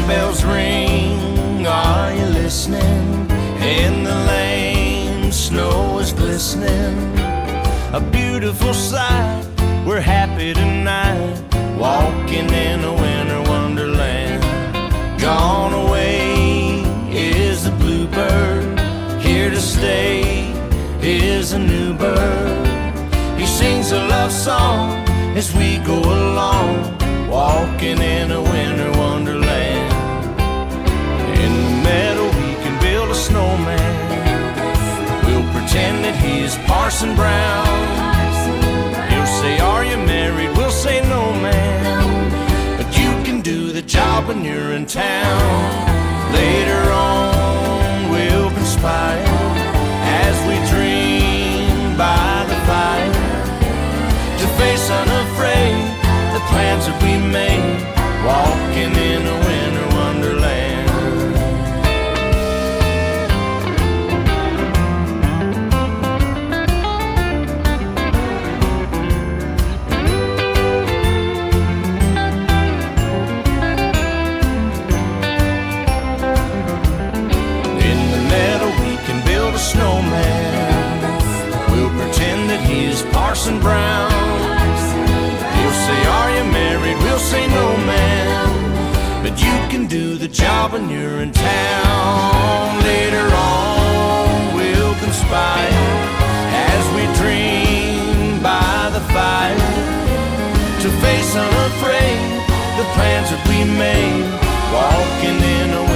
sleigh bells ring, are you listening? In the lane, snow is glistening. A beautiful sight, we're happy tonight, walking in a winter wonderland. Gone away is the bluebird, here to stay is a new bird. He sings a love song as we go along, walking in a winter wonderland. In the meadow we can build a snowman, we'll pretend that he's Parson Brown. He'll say, are you married? We'll say, no, man, but you can do the job when you're in town. Later on we'll conspire as we dream by the fire, to face unafraid the plans that we made, walking in a winter wonderland. Snowman, we'll pretend that he's Parson Brown. He'll say, are you married? We'll say, no, man, but you can do the job when you're in town. Later on we'll conspire as we dream by the fire, to face unafraid the plans that we made, walking in a